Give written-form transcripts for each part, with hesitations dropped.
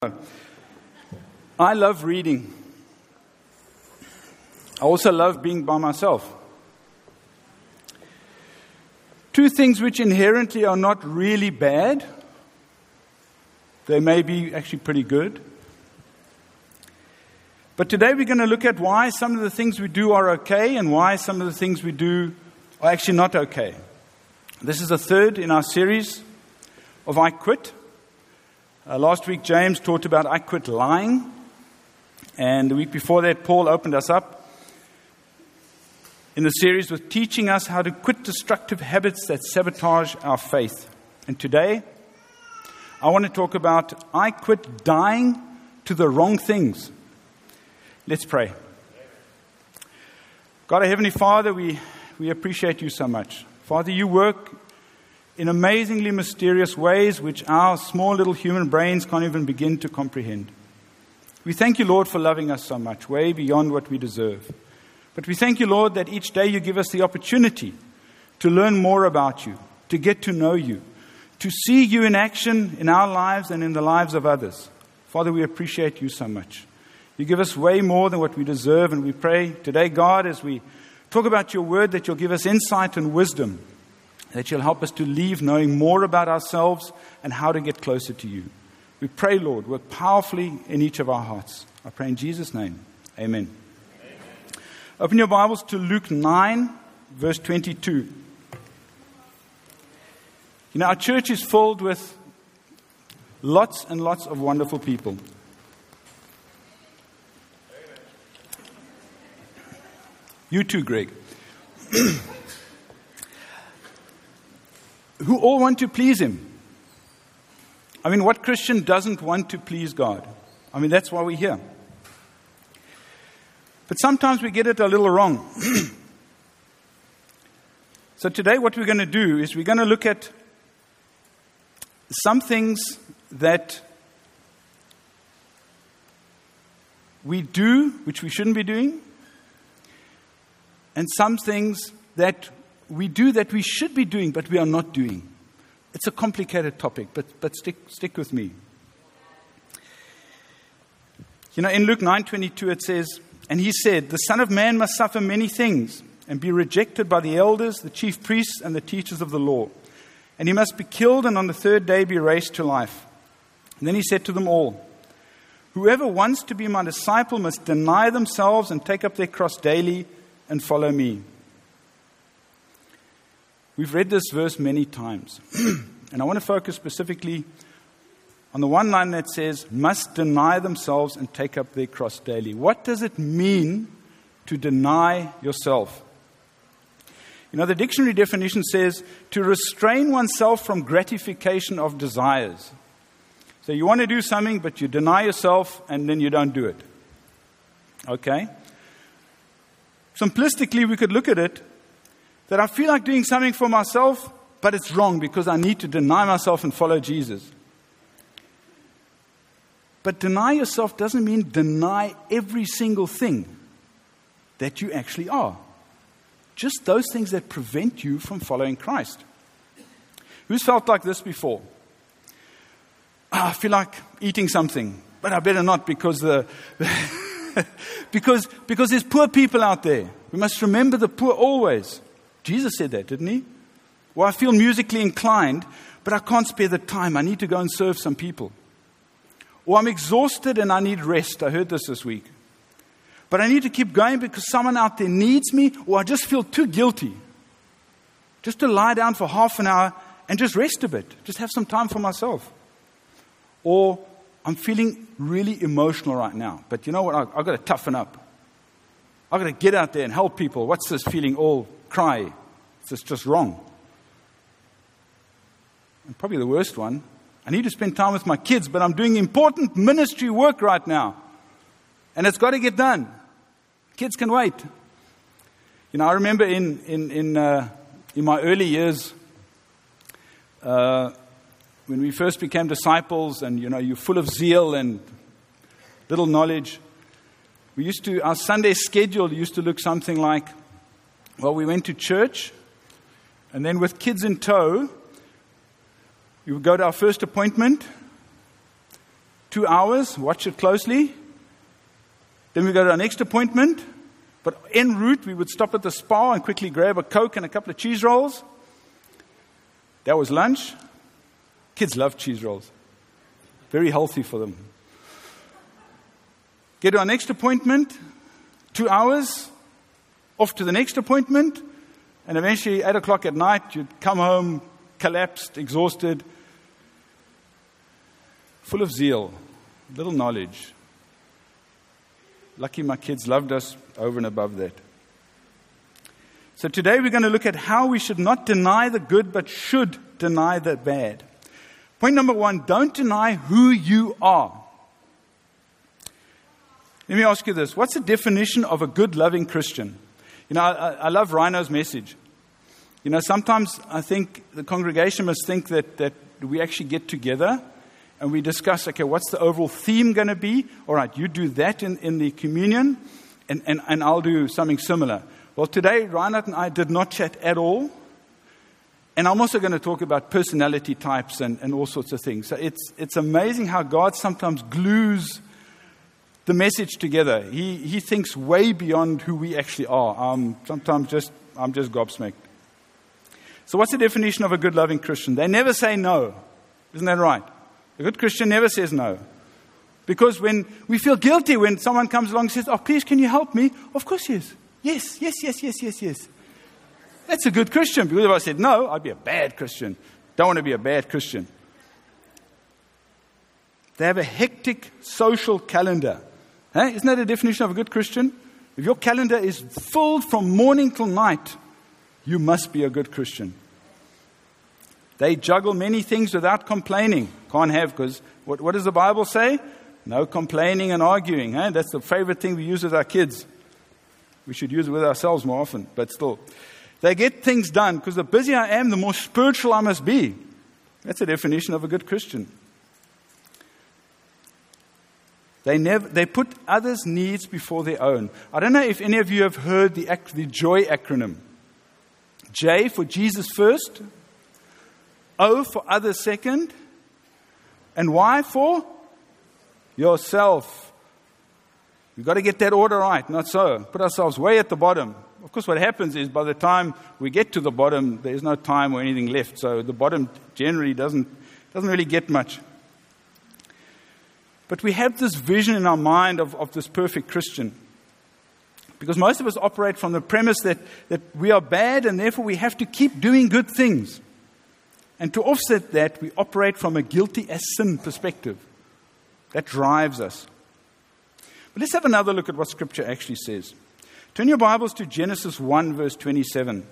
I love reading. I also love being by myself. Two things which inherently are not really bad. They may be actually pretty good. But today we're going to look at why some of the things we do are okay and why some of the things we do are actually not okay. This is the third in our series of I Quit. Last week James taught about I quit lying. And the week before that Paul opened us up in the series with teaching us how to quit destructive habits that sabotage our faith. And today I want to talk about I quit dying to the wrong things. Let's pray. God, our Heavenly Father, we appreciate you so much. Father, you work in amazingly mysterious ways which our small little human brains can't even begin to comprehend. We thank you, Lord, for loving us so much, way beyond what we deserve. But we thank you, Lord, that each day you give us the opportunity to learn more about you, to get to know you, to see you in action in our lives and in the lives of others. Father, we appreciate you so much. You give us way more than what we deserve, and we pray today, God, as we talk about your word, that you'll give us insight and wisdom, that you'll help us to leave knowing more about ourselves and how to get closer to you. We pray, Lord, work powerfully in each of our hearts. I pray in Jesus' name. Amen. Open your Bibles to Luke 9, verse 22. You know, our church is filled with lots and lots of wonderful people. You too, Greg. Who all want to please him. I mean, what Christian doesn't want to please God? I mean, that's why we're here. But sometimes we get it a little wrong. So today what we're going to do is we're going to look at some things that we do, which we shouldn't be doing, and some things that we do that we should be doing, but we are not doing. It's a complicated topic, but stick with me. You know, in Luke 9:22 it says, "And he said, the Son of Man must suffer many things and be rejected by the elders, the chief priests, and the teachers of the law. And he must be killed and on the third day be raised to life." And then he said to them all, "Whoever wants to be my disciple must deny themselves and take up their cross daily and follow me." We've read this verse many times. And I want to focus specifically on the one line that says, must deny themselves and take up their cross daily. What does it mean to deny yourself? You know, the dictionary definition says to restrain oneself from gratification of desires. So you want to do something, but you deny yourself and then you don't do it. Okay? Simplistically, we could look at it that I feel like doing something for myself, but it's wrong because I need to deny myself and follow Jesus. But deny yourself doesn't mean deny every single thing that you actually are. Just those things that prevent you from following Christ. Who's felt like this before? I feel like eating something, but I better not because because there's poor people out there. We must remember the poor always. Jesus said that, didn't he? Well, I feel musically inclined, but I can't spare the time. I need to go and serve some people. Or I'm exhausted and I need rest. I heard this week. But I need to keep going because someone out there needs me, or I just feel too guilty just to lie down for half an hour and just rest a bit. Just have some time for myself. Or I'm feeling really emotional right now. But you know what? I've got to toughen up. I've got to get out there and help people. What's this feeling all cry? It's just wrong. And probably the worst one, I need to spend time with my kids, but I'm doing important ministry work right now. And it's got to get done. Kids can wait. You know, I remember in my early years, when we first became disciples and, you know, you're full of zeal and little knowledge, our Sunday schedule used to look something like, well, we went to church, and then with kids in tow, we would go to our first appointment, 2 hours, watch it closely. Then we go to our next appointment. But en route, we would stop at the spa and quickly grab a Coke and a couple of cheese rolls. That was lunch. Kids love cheese rolls. Very healthy for them. Get to our next appointment, 2 hours, off to the next appointment, and eventually 8 o'clock at night, you'd come home, collapsed, exhausted, full of zeal, little knowledge. Lucky my kids loved us over and above that. So today we're going to look at how we should not deny the good, but should deny the bad. Point number 1, don't deny who you are. Let me ask you this. What's the definition of a good, loving Christian? You know, I love Rhino's message. You know, sometimes I think the congregation must think that we actually get together and we discuss, okay, what's the overall theme going to be? All right, you do that in the communion, and I'll do something similar. Well, today, Reinhard and I did not chat at all. And I'm also going to talk about personality types and all sorts of things. So it's amazing how God sometimes glues the message together. He thinks way beyond who we actually are. Sometimes I'm just gobsmacked. So what's the definition of a good, loving Christian? They never say no. Isn't that right? A good Christian never says no. Because when we feel guilty when someone comes along and says, oh, please, can you help me? Of course, yes. Yes. That's a good Christian. Because if I said no, I'd be a bad Christian. Don't want to be a bad Christian. They have a hectic social calendar. Isn't that a definition of a good Christian? If your calendar is filled from morning till night, you must be a good Christian. They juggle many things without complaining. Can't have, because what does the Bible say? No complaining and arguing. That's the favorite thing we use with our kids. We should use it with ourselves more often, but still. They get things done, because the busier I am, the more spiritual I must be. That's the definition of a good Christian. They put others' needs before their own. I don't know if any of you have heard the JOY acronym. J for Jesus first, O for others second, and Y for yourself. You've got to get that order right, not so. Put ourselves way at the bottom. Of course, what happens is by the time we get to the bottom, there's no time or anything left. So the bottom generally doesn't really get much. But we have this vision in our mind of this perfect Christian. Because most of us operate from the premise that we are bad and therefore we have to keep doing good things. And to offset that, we operate from a guilty as sin perspective. That drives us. But let's have another look at what Scripture actually says. Turn your Bibles to Genesis 1, verse 27.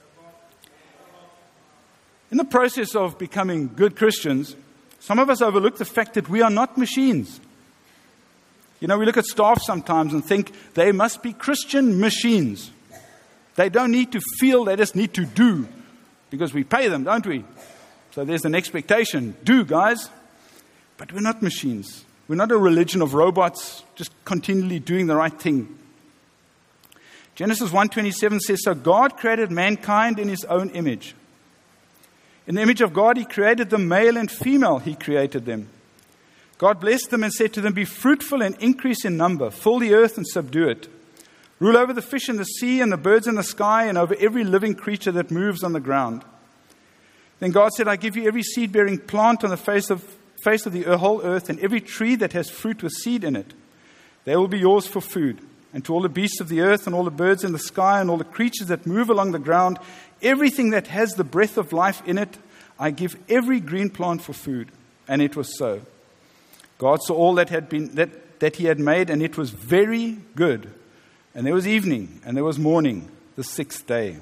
In the process of becoming good Christians, some of us overlook the fact that we are not machines. You know, we look at staff sometimes and think they must be Christian machines. They don't need to feel, they just need to do. Because we pay them, don't we? So there's an expectation. Do, guys. But we're not machines. We're not a religion of robots just continually doing the right thing. Genesis 1:27 says, so God created mankind in his own image. In the image of God, he created them, male and female, he created them. God blessed them and said to them, be fruitful and increase in number, fill the earth and subdue it. Rule over the fish in the sea and the birds in the sky and over every living creature that moves on the ground. Then God said, I give you every seed-bearing plant on the face of the whole earth and every tree that has fruit with seed in it. They will be yours for food. And to all the beasts of the earth and all the birds in the sky and all the creatures that move along the ground, everything that has the breath of life in it, I give every green plant for food. And it was so. God saw all that he had made, and it was very good. And there was evening, and there was morning, the sixth day.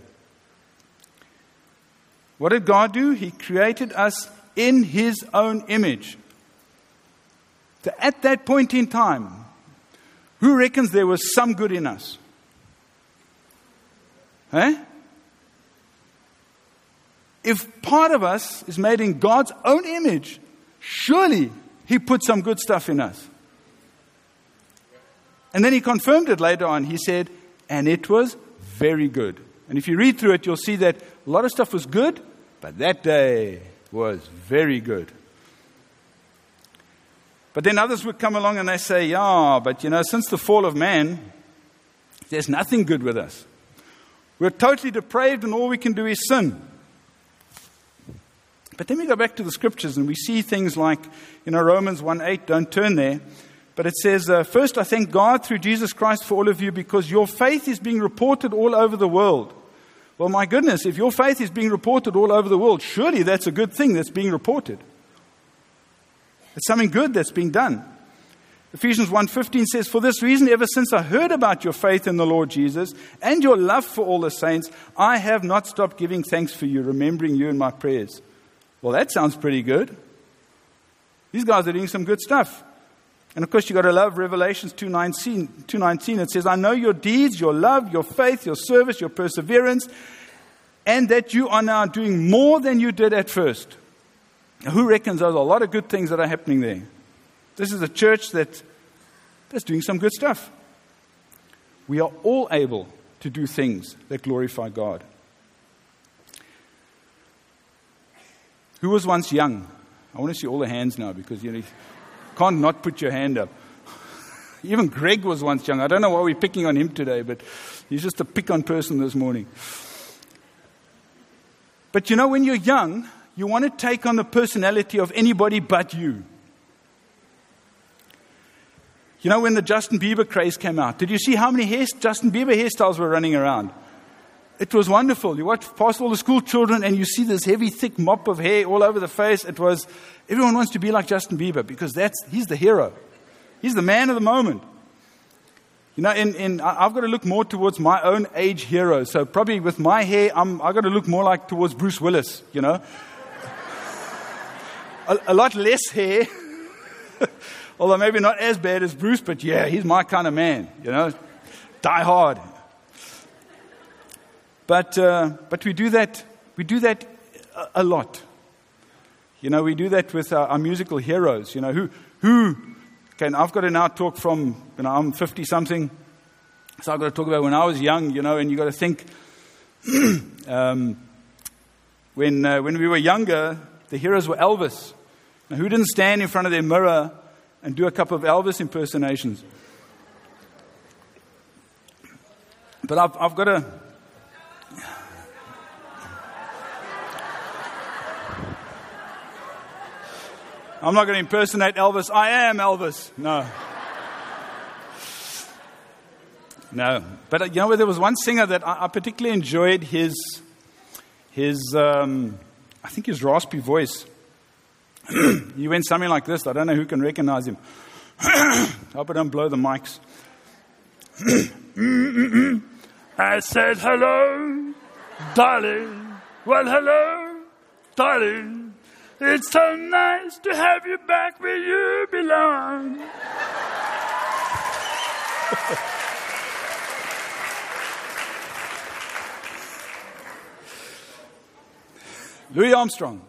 What did God do? He created us in his own image. So at that point in time, who reckons there was some good in us? If part of us is made in God's own image, surely he put some good stuff in us. And then he confirmed it later on. He said, and it was very good. And if you read through it, you'll see that a lot of stuff was good, but that day was very good. But then others would come along and they say, yeah, but since the fall of man, there's nothing good with us. We're totally depraved and all we can do is sin. But then we go back to the scriptures and we see things like, Romans 1:8, don't turn there. But it says, first I thank God through Jesus Christ for all of you because your faith is being reported all over the world. Well, my goodness, if your faith is being reported all over the world, surely that's a good thing that's being reported. It's something good that's being done. Ephesians 1:15 says, for this reason, ever since I heard about your faith in the Lord Jesus and your love for all the saints, I have not stopped giving thanks for you, remembering you in my prayers. Well, that sounds pretty good. These guys are doing some good stuff. And of course, you've got to love Revelations 2:19. It says, I know your deeds, your love, your faith, your service, your perseverance, and that you are now doing more than you did at first. Now, who reckons there's a lot of good things that are happening there? This is a church that's doing some good stuff. We are all able to do things that glorify God. Who was once young? I want to see all the hands now because you can't not put your hand up. Even Greg was once young. I don't know why we're picking on him today, but he's just a pick-on person this morning. But when you're young, you want to take on the personality of anybody but you. When the Justin Bieber craze came out, did you see how many Justin Bieber hairstyles were running around? It was wonderful. You watch past all the school children and you see this heavy, thick mop of hair all over the face. Everyone wants to be like Justin Bieber because he's the hero. He's the man of the moment. I've got to look more towards my own age hero. So probably with my hair, I've got to look more towards Bruce Willis, A lot less hair. Although maybe not as bad as Bruce, but yeah, he's my kind of man, Die hard. But we do that a lot. We do that with our musical heroes. Okay, I've got to now talk from, I'm 50-something, so I've got to talk about when I was young, and you've got to think, when we were younger, the heroes were Elvis. Now, who didn't stand in front of their mirror and do a couple of Elvis impersonations? But I've got to... I'm not going to impersonate Elvis. I am Elvis. No. But there was one singer that I particularly enjoyed his I think his raspy voice. He went something like this. I don't know who can recognize him. I hope I don't blow the mics. I said, hello, darling. Well, hello, darling. It's so nice to have you back where you belong. Louis Armstrong.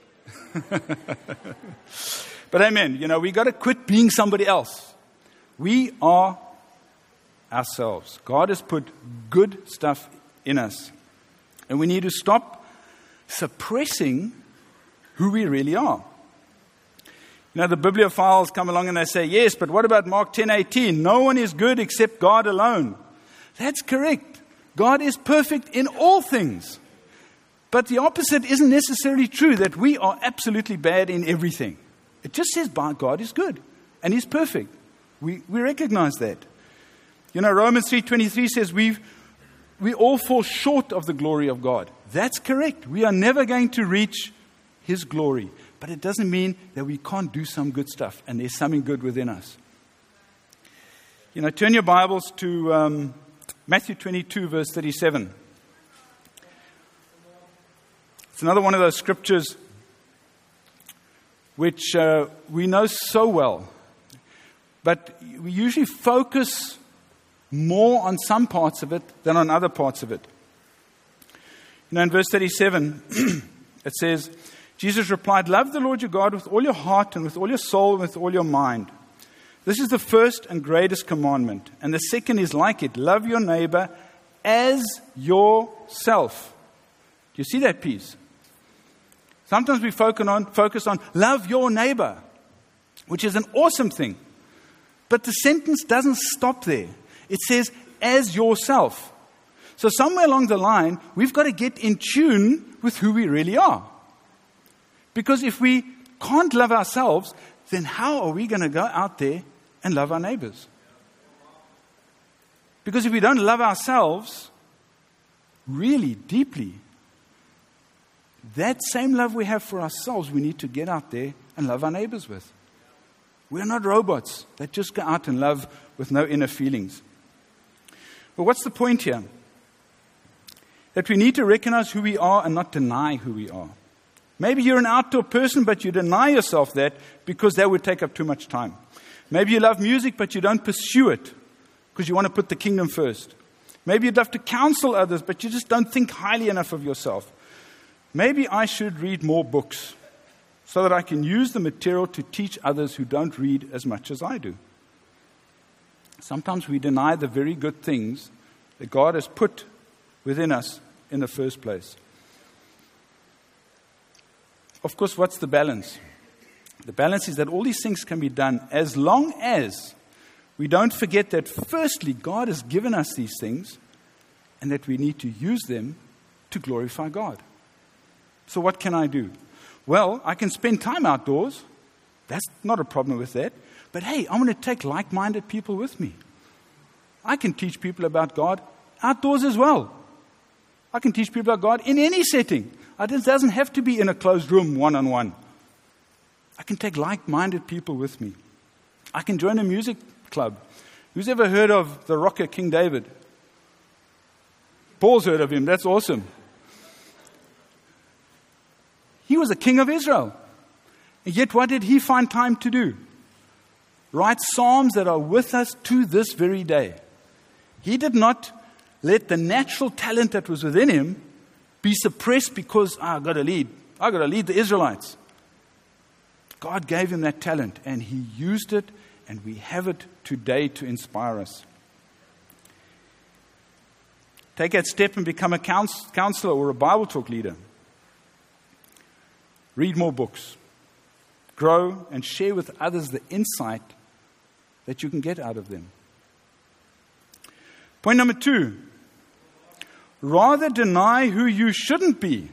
But amen, we got to quit being somebody else. We are ourselves. God has put good stuff in us. And we need to stop suppressing who we really are. The bibliophiles come along and they say, yes, but what about Mark 10:18? No one is good except God alone. That's correct. God is perfect in all things. But the opposite isn't necessarily true, that we are absolutely bad in everything. It just says God is good and He's perfect. We recognize that. Romans 3:23 says we all fall short of the glory of God. That's correct. We are never going to reach His glory. But it doesn't mean that we can't do some good stuff and there's something good within us. Turn your Bibles to Matthew 22, verse 37. It's another one of those scriptures which we know so well. But we usually focus more on some parts of it than on other parts of it. In verse 37, it says, Jesus replied, love the Lord your God with all your heart and with all your soul and with all your mind. This is the first and greatest commandment. And the second is like it. Love your neighbor as yourself. Do you see that piece? Sometimes we focus on love your neighbor. which is an awesome thing. But the sentence doesn't stop there. It says, as yourself. So somewhere along the line, we've got to get in tune with who we really are. Because if we can't love ourselves, then how are we going to go out there and love our neighbors? Because if we don't love ourselves really deeply, that same love we have for ourselves, we need to get out there and love our neighbors with. We're not robots that just go out and love with no inner feelings. But what's the point here? That we need to recognize who we are and not deny who we are. Maybe you're an outdoor person, but you deny yourself that because that would take up too much time. Maybe you love music, but you don't pursue it because you want to put the kingdom first. Maybe you'd love to counsel others, but you just don't think highly enough of yourself. Maybe I should read more books so that I can use the material to teach others who don't read as much as I do. Sometimes we deny the very good things that God has put within us in the first place. Of course, what's the balance? The balance is that all these things can be done as long as we don't forget that firstly, God has given us these things and that we need to use them to glorify God. So what can I do? Well, I can spend time outdoors. That's not a problem with that. But hey, I'm going to take like-minded people with me. I can teach people about God outdoors as well. I can teach people about God in any setting. It doesn't have to be in a closed room, one-on-one. I can take like-minded people with me. I can join a music club. Who's ever heard of the rocker King David? Paul's heard of him. That's awesome. He was a king of Israel. And yet what did he find time to do? Write psalms that are with us to this very day. He did not let the natural talent that was within him be suppressed because, I've got to lead. I've got to lead the Israelites. God gave him that talent and he used it, and we have it today to inspire us. Take that step and become a counselor or a Bible talk leader. Read more books. Grow and share with others the insight that you can get out of them. Point number 2. Rather deny who you shouldn't be.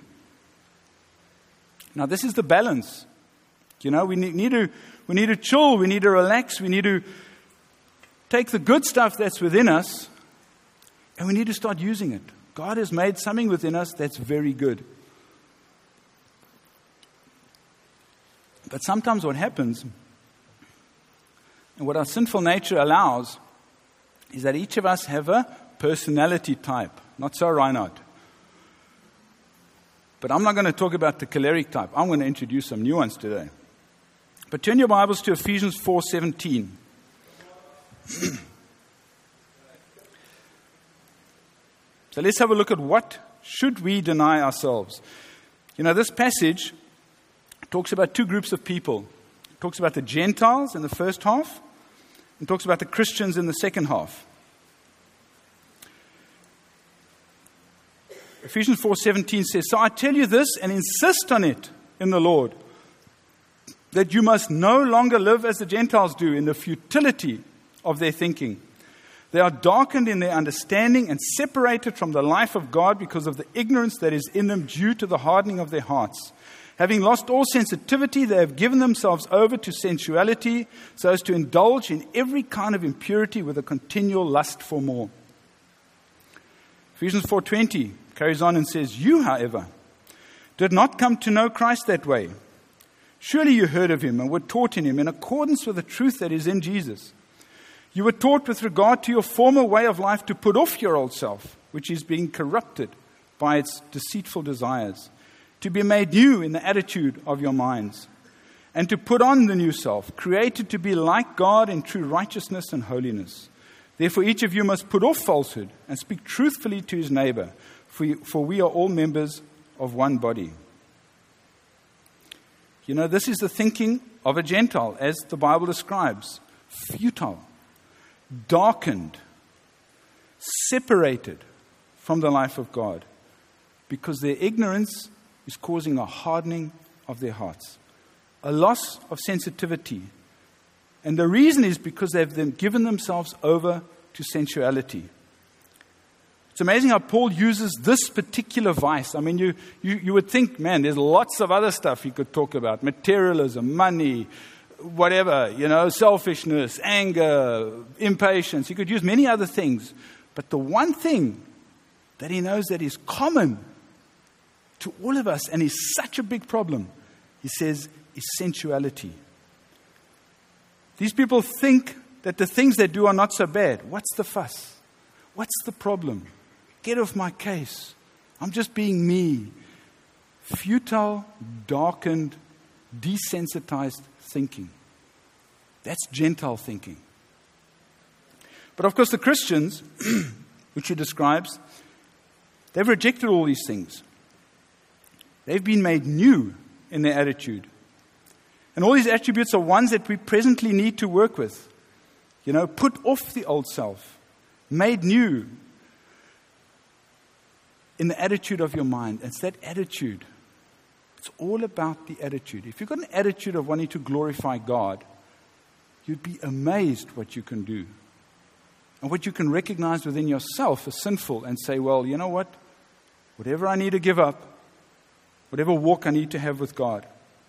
Now this is the balance. You know, we need to chill, we need to relax, we need to take the good stuff that's within us and we need to start using it. God has made something within us that's very good. But sometimes what happens, and what our sinful nature allows, is that each of us have a personality type. Not so, Reinhard. But I'm not going to talk about the choleric type. I'm going to introduce some new ones today. But turn your Bibles to Ephesians 4:17. So let's have a look at what should we deny ourselves. You know, this passage talks about two groups of people. It talks about the Gentiles in the first half, and talks about the Christians in the second half. Ephesians 4:17 says, "So I tell you this and insist on it in the Lord, that you must no longer live as the Gentiles do in the futility of their thinking. They are darkened in their understanding and separated from the life of God because of the ignorance that is in them due to the hardening of their hearts. Having lost all sensitivity, they have given themselves over to sensuality so as to indulge in every kind of impurity with a continual lust for more." Ephesians 4:20 carries on and says, "You, however, did not come to know Christ that way. Surely you heard of him and were taught in him in accordance with the truth that is in Jesus. You were taught with regard to your former way of life to put off your old self, which is being corrupted by its deceitful desires, to be made new in the attitude of your minds, and to put on the new self, created to be like God in true righteousness and holiness. Therefore each of you must put off falsehood and speak truthfully to his neighbor, for we are all members of one body." You know, this is the thinking of a Gentile, as the Bible describes. Futile, darkened, separated from the life of God, because their ignorance is causing a hardening of their hearts, a loss of sensitivity And the reason is because they've given themselves over to sensuality. It's amazing how Paul uses this particular vice. I mean, you would think, man, there's lots of other stuff he could talk about. Materialism, money, whatever, selfishness, anger, impatience. He could use many other things. But the one thing that he knows that is common to all of us and is such a big problem, he says, is sensuality. These people think that the things they do are not so bad. What's the fuss? What's the problem? Get off my case. I'm just being me. Futile, darkened, desensitized thinking. That's Gentile thinking. But of course the Christians, which he describes, they've rejected all these things. They've been made new in their attitude. And all these attributes are ones that we presently need to work with. Put off the old self, made new in the attitude of your mind. It's that attitude. It's all about the attitude. If you've got an attitude of wanting to glorify God, you'd be amazed what you can do. And what you can recognize within yourself as sinful and say, well, you know what? Whatever I need to give up, whatever walk I need to have with God.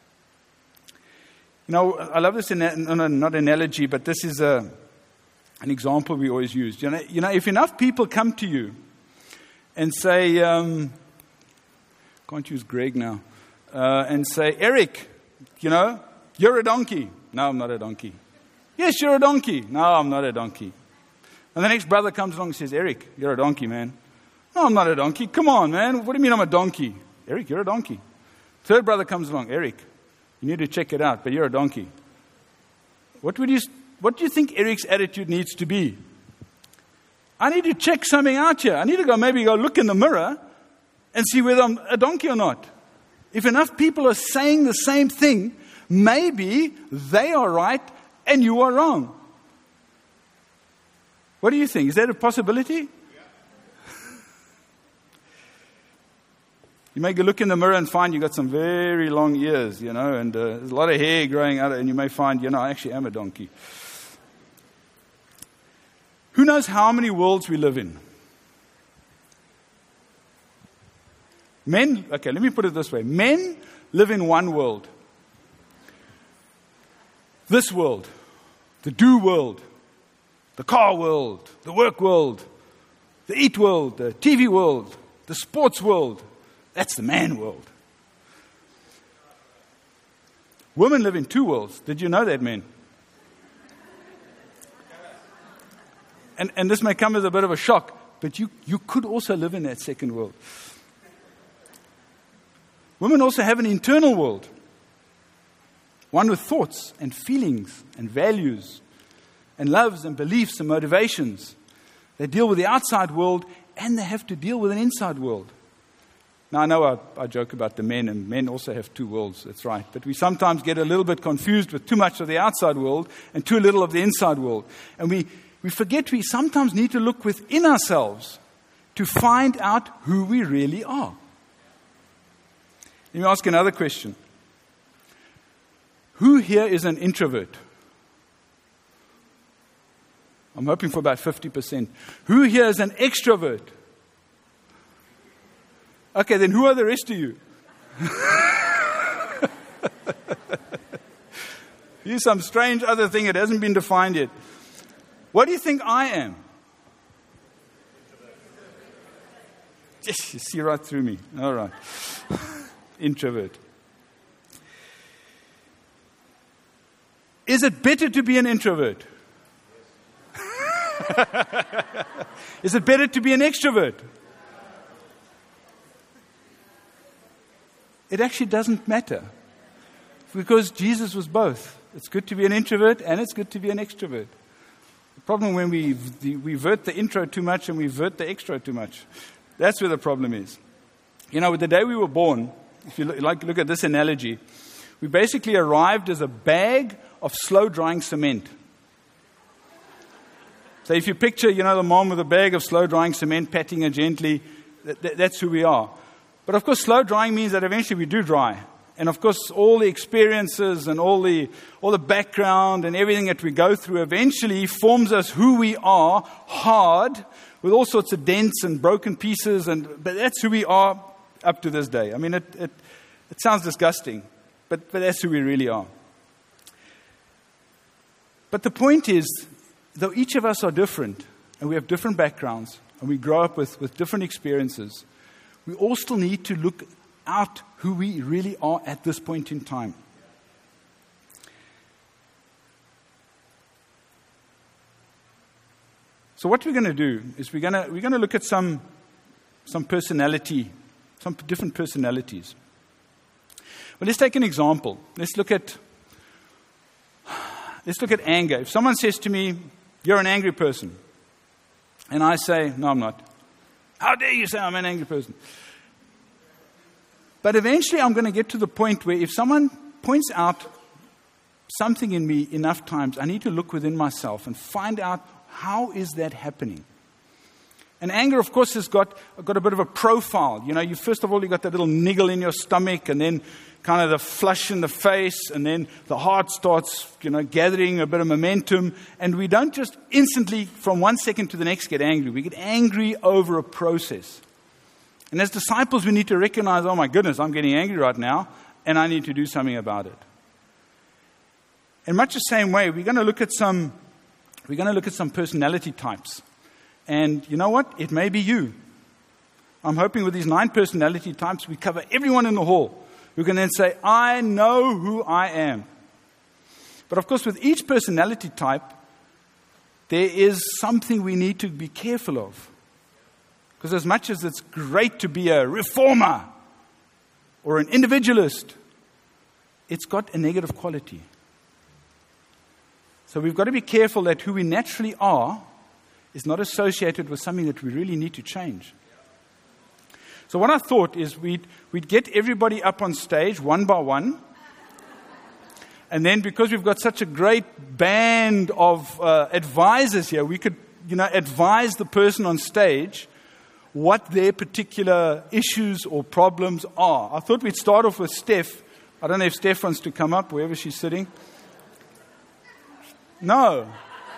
I love this, not analogy, but this is an example we always use. If enough people come to you and say, can't use Greg now, and say, Eric, you're a donkey. No, I'm not a donkey. Yes, you're a donkey. No, I'm not a donkey. And the next brother comes along and says, Eric, you're a donkey, man. No, I'm not a donkey. Come on, man. What do you mean I'm a donkey? Eric, you're a donkey. Third brother comes along, Eric, you need to check it out, but you're a donkey. What do you think Eric's attitude needs to be? I need to check something out here. I need to maybe go look in the mirror and see whether I'm a donkey or not. If enough people are saying the same thing, maybe they are right and you are wrong. What do you think? Is that a possibility? You may go look in the mirror and find you've got some very long ears, and there's a lot of hair growing out, and you may find, I actually am a donkey. Who knows how many worlds we live in? Let me put it this way. Men live in one world. This world, the do world, the car world, the work world, the eat world, the TV world, the sports world. That's the man world. Women live in two worlds. Did you know that, men? And this may come as a bit of a shock, but you could also live in that second world. Women also have an internal world. One with thoughts and feelings and values and loves and beliefs and motivations. They deal with the outside world and they have to deal with an inside world. Now, I know I joke about the men, and men also have two worlds, that's right. But we sometimes get a little bit confused with too much of the outside world and too little of the inside world. And we forget we sometimes need to look within ourselves to find out who we really are. Let me ask another question. Who here is an introvert? I'm hoping for about 50%. Who here is an extrovert? Okay, then who are the rest of you? You're some strange other thing that hasn't been defined yet. What do you think I am? Yes, you see right through me. All right. Introvert. Is it better to be an introvert? Is it better to be an extrovert? It actually doesn't matter, because Jesus was both. It's good to be an introvert and it's good to be an extrovert. The problem when we vert the intro too much and we vert the extro too much. That's where the problem is. With the day we were born, if you look at this analogy, we basically arrived as a bag of slow-drying cement. So if you picture, the mom with a bag of slow-drying cement, patting her gently, that's who we are. But of course, slow drying means that eventually we do dry. And of course, all the experiences and all the background and everything that we go through eventually forms us who we are, hard, with all sorts of dents and broken pieces. But that's who we are up to this day. I mean, it sounds disgusting, but that's who we really are. But the point is, though each of us are different, and we have different backgrounds, and we grow up with different experiences, we all still need to look out who we really are at this point in time. So what we're going to do is we're going to look at some personality, some different personalities. Well, let's take an example. Let's look at anger. If someone says to me, "You're an angry person," and I say, "No, I'm not." "How dare you say I'm an angry person?" But eventually I'm going to get to the point where if someone points out something in me enough times, I need to look within myself and find out, how is that happening? And anger, of course, has got a bit of a profile. You know, first of all, you got that little niggle in your stomach, and then kind of the flush in the face, and then the heart starts, gathering a bit of momentum. And we don't just instantly, from one second to the next, get angry. We get angry over a process. And as disciples, we need to recognize, oh my goodness, I'm getting angry right now, and I need to do something about it. In much the same way, we're going to look at some personality types. And you know what? It may be you. I'm hoping with these 9 personality types, we cover everyone in the hall who can then say, I know who I am. But of course, with each personality type, there is something we need to be careful of. Because as much as it's great to be a reformer or an individualist, it's got a negative quality. So we've got to be careful that who we naturally are is not associated with something that we really need to change. So what I thought is we'd get everybody up on stage one by one. And then because we've got such a great band of advisors here, we could advise the person on stage what their particular issues or problems are. I thought we'd start off with Steph. I don't know if Steph wants to come up, wherever she's sitting. No.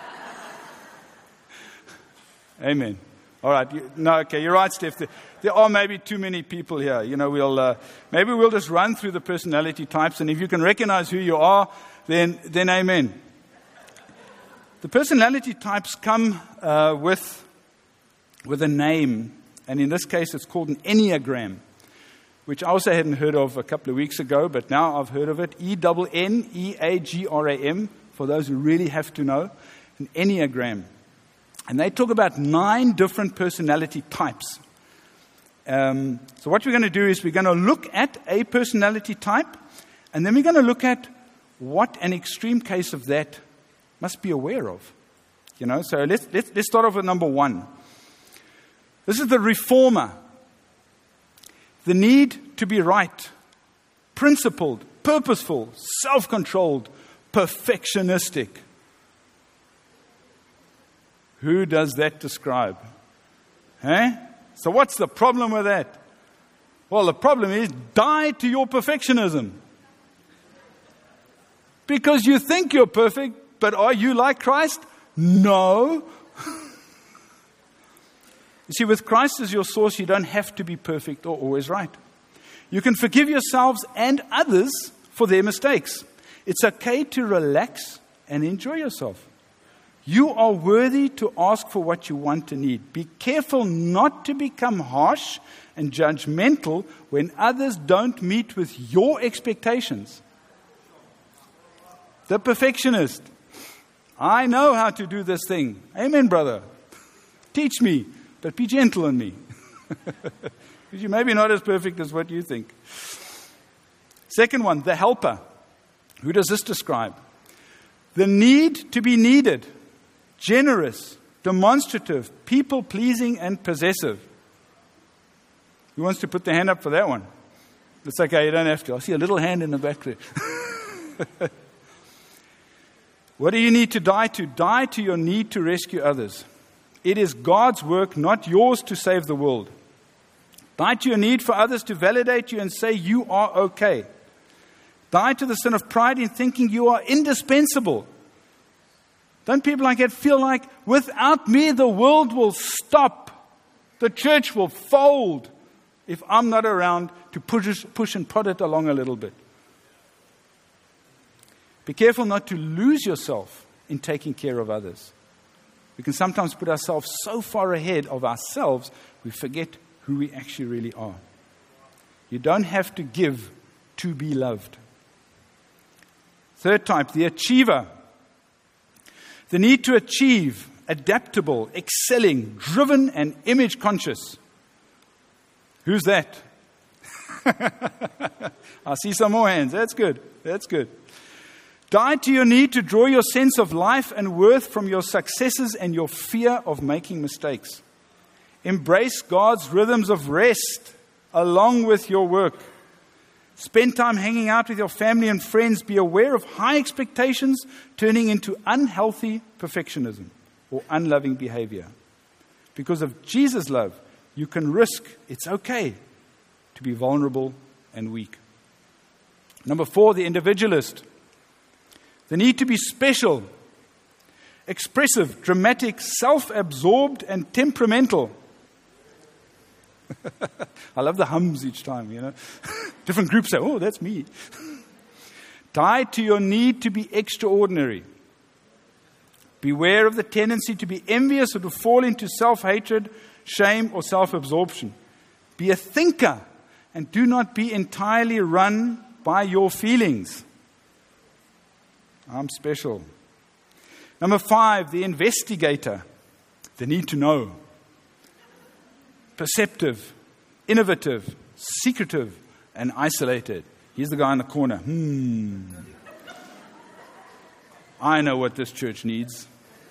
Amen. All right. You're right, Steph. There are maybe too many people here. Maybe we'll just run through the personality types, and if you can recognize who you are, then amen. The personality types come with a name, and in this case, it's called an Enneagram, which I also hadn't heard of a couple of weeks ago, but now I've heard of it. Enneagram, for those who really have to know, an Enneagram. And they talk about 9 different personality types. So what we're going to do is we're going to look at a personality type, and then we're going to look at what an extreme case of that must be aware of. So let's start off with number 1. This is the reformer. The need to be right, principled, purposeful, self-controlled, perfectionistic. Who does that describe? So what's the problem with that? Well, the problem is, die to your perfectionism. Because you think you're perfect, but are you like Christ? No. You see, with Christ as your source, you don't have to be perfect or always right. You can forgive yourselves and others for their mistakes. It's okay to relax and enjoy yourself. You are worthy to ask for what you want and need. Be careful not to become harsh and judgmental when others don't meet with your expectations. The perfectionist. I know how to do this thing. Amen, brother. Teach me, but be gentle on me. Because you may be not as perfect as what you think. Second one, the helper. Who does this describe? The need to be needed. Generous, demonstrative, people-pleasing, and possessive. Who wants to put the hand up for that one? It's okay, you don't have to. I see a little hand in the back there. What do you need to die to? Die to your need to rescue others. It is God's work, not yours, to save the world. Die to your need for others to validate you and say you are okay. Die to the sin of pride in thinking you are indispensable. Don't people like that feel like, without me, the world will stop. The church will fold if I'm not around to push and prod it along a little bit. Be careful not to lose yourself in taking care of others. We can sometimes put ourselves so far ahead of ourselves, we forget who we actually really are. You don't have to give to be loved. Third type, the achiever. The need to achieve, adaptable, excelling, driven, and image conscious. Who's that? I see some more hands. That's good. That's good. Die to your need to draw your sense of life and worth from your successes and your fear of making mistakes. Embrace God's rhythms of rest along with your work. Spend time hanging out with your family and friends. Be aware of high expectations turning into unhealthy perfectionism or unloving behavior. Because of Jesus' love, you can risk, it's okay to be vulnerable and weak. Number 4, the individualist. The need to be special, expressive, dramatic, self-absorbed, and temperamental. I love the hums each time, Different groups say, oh, that's me. Die to your need to be extraordinary. Beware of the tendency to be envious or to fall into self-hatred, shame, or self-absorption. Be a thinker and do not be entirely run by your feelings. I'm special. Number 5, the investigator. The need to know. Perceptive, innovative, secretive, and isolated. Here's the guy in the corner. I know what this church needs.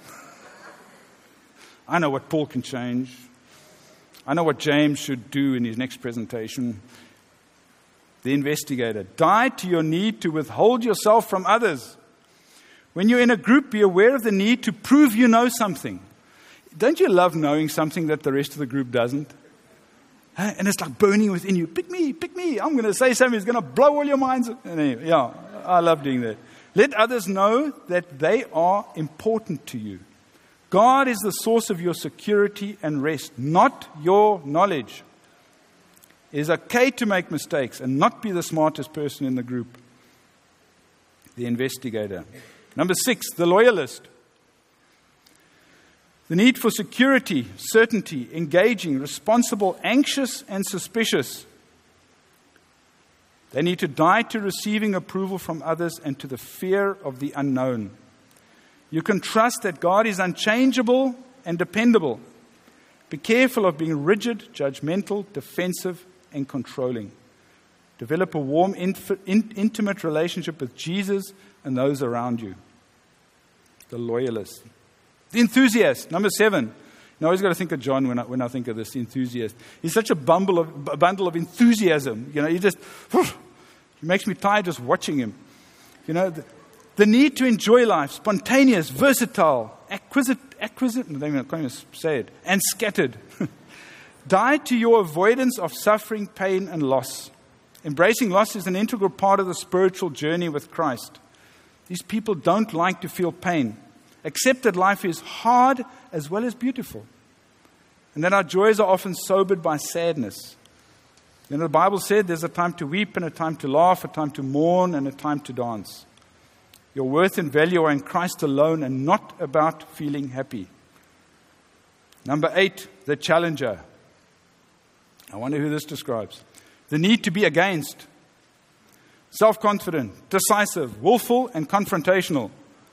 I know what Paul can change. I know what James should do in his next presentation. The investigator. Die to your need to withhold yourself from others. When you're in a group, be aware of the need to prove you know something. Don't you love knowing something that the rest of the group doesn't? And it's like burning within you. Pick me. I'm going to say something that's going to blow all your minds. Anyway, I love doing that. Let others know that they are important to you. God is the source of your security and rest, not your knowledge. It is okay to make mistakes and not be the smartest person in the group. The investigator. Number 6, the loyalist. The need for security, certainty, engaging, responsible, anxious, and suspicious. They need to die to receiving approval from others and to the fear of the unknown. You can trust that God is unchangeable and dependable. Be careful of being rigid, judgmental, defensive, and controlling. Develop a warm, intimate relationship with Jesus and those around you. The loyalist. The enthusiast, number 7. I always got to think of John when I think of this, the enthusiast. He's such a bundle of enthusiasm. He makes me tired just watching him. The need to enjoy life, spontaneous, versatile, acquisitive, I can't even say it, and scattered. Die to your avoidance of suffering, pain, and loss. Embracing loss is an integral part of the spiritual journey with Christ. These people don't like to feel pain. Accept that life is hard as well as beautiful. And that our joys are often sobered by sadness. The Bible said there's a time to weep and a time to laugh, a time to mourn and a time to dance. Your worth and value are in Christ alone and not about feeling happy. Number 8, the challenger. I wonder who this describes. The need to be against. Self-confident, decisive, willful, and confrontational.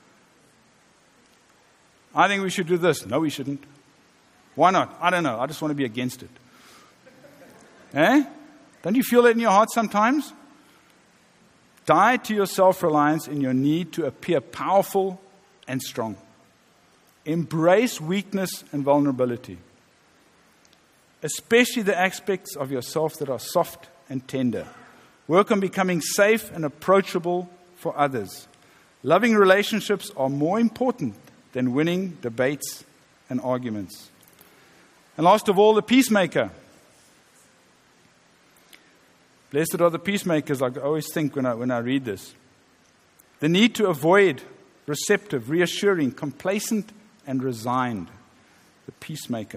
I think we should do this. No, we shouldn't. Why not? I don't know. I just want to be against it. Don't you feel that in your heart sometimes? Die to your self-reliance in your need to appear powerful and strong. Embrace weakness and vulnerability, especially the aspects of yourself that are soft and tender. Work on becoming safe and approachable for others. Loving relationships are more important than winning debates and arguments. And last of all, the peacemaker. Blessed are the peacemakers, I always think when I read this. The need to avoid receptive, reassuring, complacent, and resigned. The peacemaker.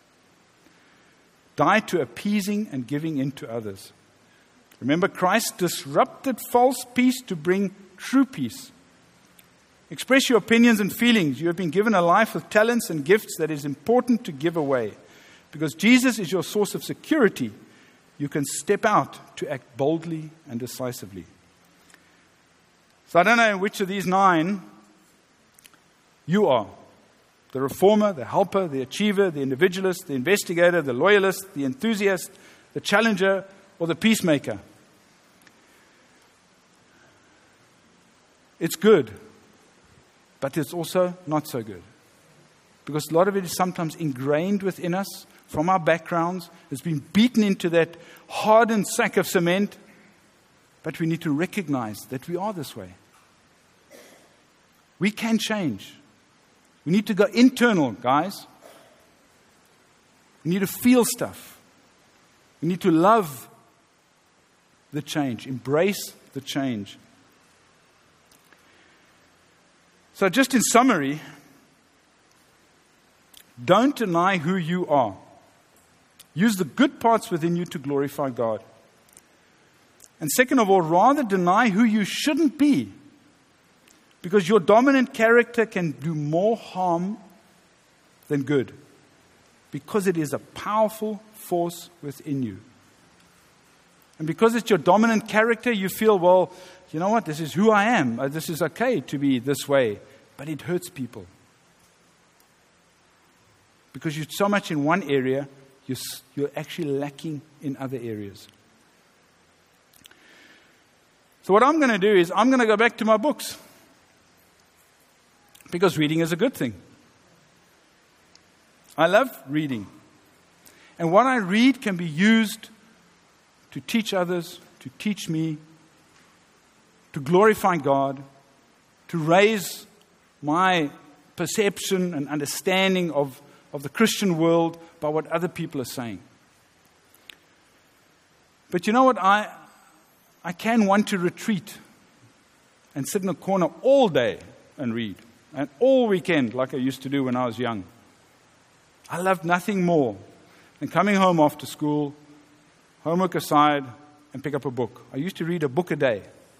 Die to appeasing and giving in to others. Remember, Christ disrupted false peace to bring true peace. Express your opinions and feelings. You have been given a life with talents and gifts that is important to give away. Because Jesus is your source of security, you can step out to act boldly and decisively. So I don't know which of these 9 you are. The reformer, the helper, the achiever, the individualist, the investigator, the loyalist, the enthusiast, the challenger, or the peacemaker. It's good, but it's also not so good. Because a lot of it is sometimes ingrained within us from our backgrounds. It's been beaten into that hardened sack of cement. But we need to recognize that we are this way. We can change. We need to go internal, guys. We need to feel stuff. We need to love the change, embrace the change. So just in summary, don't deny who you are. Use the good parts within you to glorify God. And second of all, rather deny who you shouldn't be. Because your dominant character can do more harm than good. Because it is a powerful force within you. And because it's your dominant character, you feel, well, you know what, this is who I am. This is okay to be this way. But it hurts people. Because you're so much in one area, you're actually lacking in other areas. So what I'm going to do is I'm going to go back to my books. Because reading is a good thing. I love reading. And what I read can be used to teach others, to teach me, to glorify God, to raise my perception and understanding of the Christian world by what other people are saying. But you know what? I can want to retreat and sit in a corner all day and read. And all weekend, like I used to do when I was young. I loved nothing more than coming home after school, homework aside, and pick up a book. I used to read a book a day.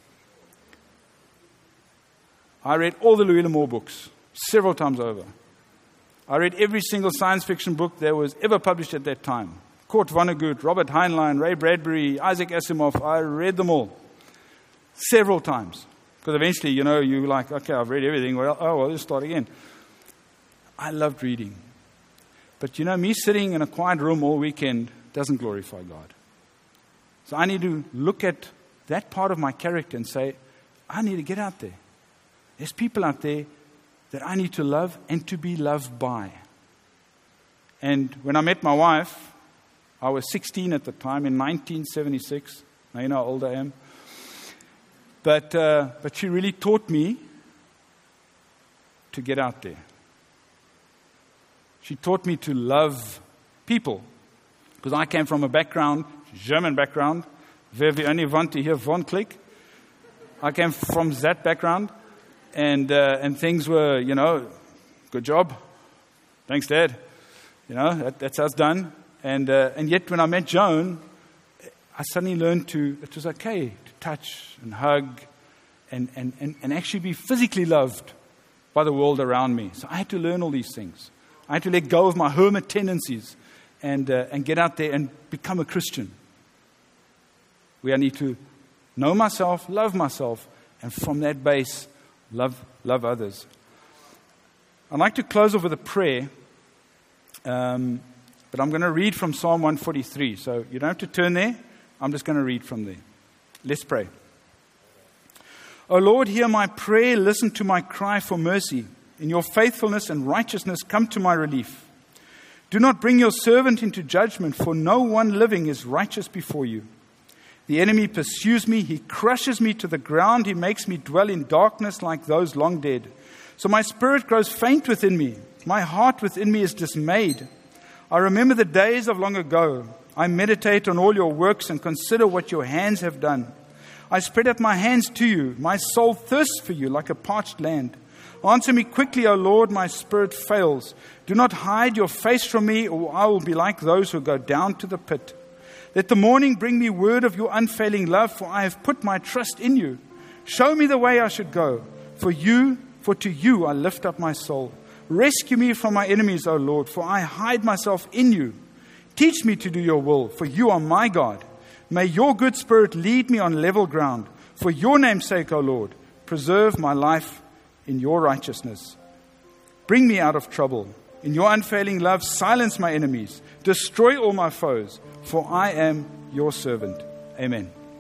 I read all the Louis L'Amour books, several times over. I read every single science fiction book that was ever published at that time. Kurt Vonnegut, Robert Heinlein, Ray Bradbury, Isaac Asimov. I read them all several times. Because eventually, you're like, okay, I've read everything. Well, let's start again. I loved reading. But me sitting in a quiet room all weekend doesn't glorify God. So I need to look at that part of my character and say, I need to get out there. There's people out there that I need to love and to be loved by. And when I met my wife, I was 16 at the time, in 1976. Now you know how old I am. But she really taught me to get out there. She taught me to love people. Because I came from a background, German background, where we only want to hear one click. I came from that background. And things were, good job. Thanks, Dad. That's how it's done. And yet when I met Joan, I suddenly learned it was okay to touch and hug and actually be physically loved by the world around me. So I had to learn all these things. I had to let go of my hermit tendencies and get out there and become a Christian. Where I need to know myself, love myself, and from that base, love others. I'd like to close off with a prayer. But I'm going to read from Psalm 143. So you don't have to turn there. I'm just going to read from there. Let's pray. O Lord, hear my prayer. Listen to my cry for mercy. In your faithfulness and righteousness, come to my relief. Do not bring your servant into judgment, for no one living is righteous before you. The enemy pursues me. He crushes me to the ground. He makes me dwell in darkness like those long dead. So my spirit grows faint within me. My heart within me is dismayed. I remember the days of long ago. I meditate on all your works and consider what your hands have done. I spread out my hands to you. My soul thirsts for you like a parched land. Answer me quickly, O Lord, my spirit fails. Do not hide your face from me, or I will be like those who go down to the pit. Let the morning bring me word of your unfailing love, for I have put my trust in you. Show me the way I should go, for to you I lift up my soul. Rescue me from my enemies, O Lord, for I hide myself in you. Teach me to do your will, for you are my God. May your good spirit lead me on level ground. For your name's sake, O Lord, preserve my life in your righteousness. Bring me out of trouble. In your unfailing love, silence my enemies. Destroy all my foes, for I am your servant. Amen.